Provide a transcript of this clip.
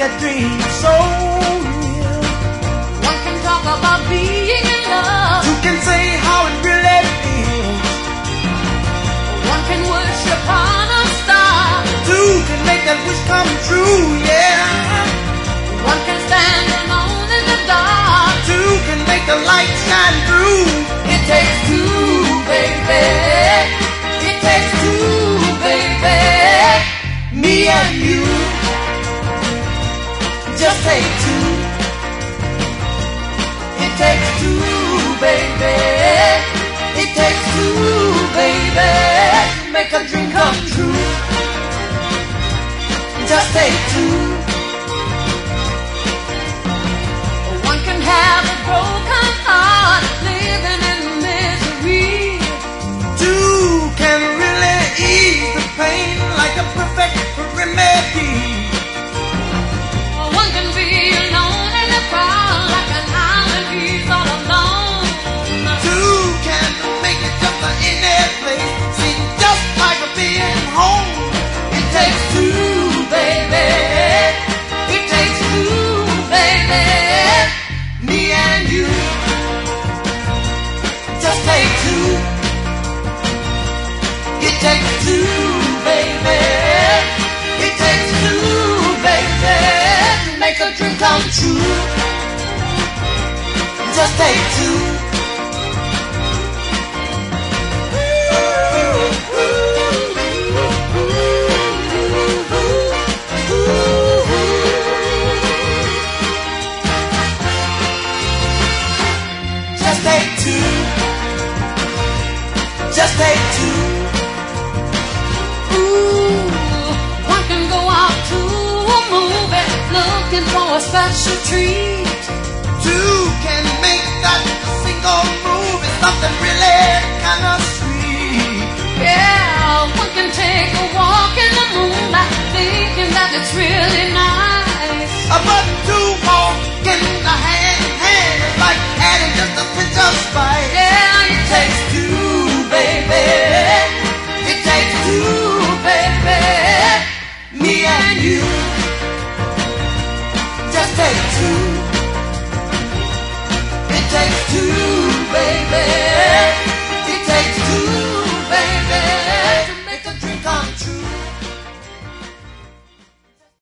that dream so real. One can talk about being in love. Two can say how it really feels. One can worship on a star. Two can make that wish come true, yeah. One can stand alone in the dark. Two can make the light shine through. It takes two, baby. It takes two, baby. Me and you. Just take two. It takes two, baby. It takes two, baby. Make a dream come true. Just take two. One can have a broken heart, living in misery. Two can really ease the pain like a perfect remedy. One can be alone in a crowd like an island, he's all alone. Two can make it just in their place, seem just like a being home. It takes two, baby. It takes two, baby. Me and you. Just take two. It takes two, baby. It takes two, baby. To make a dream come true. Just take two. Just take two. Just take two. Ooh, one can go out to a movie looking for a special treat. Two can make that single move. It's something really kind of sweet. Yeah, one can take a walk in the moonlight thinking that it's really nice. But two walk in the hand in hand. It's like adding just a pinch of spice. Yeah, it takes Two, baby. It takes two, baby. Me and you.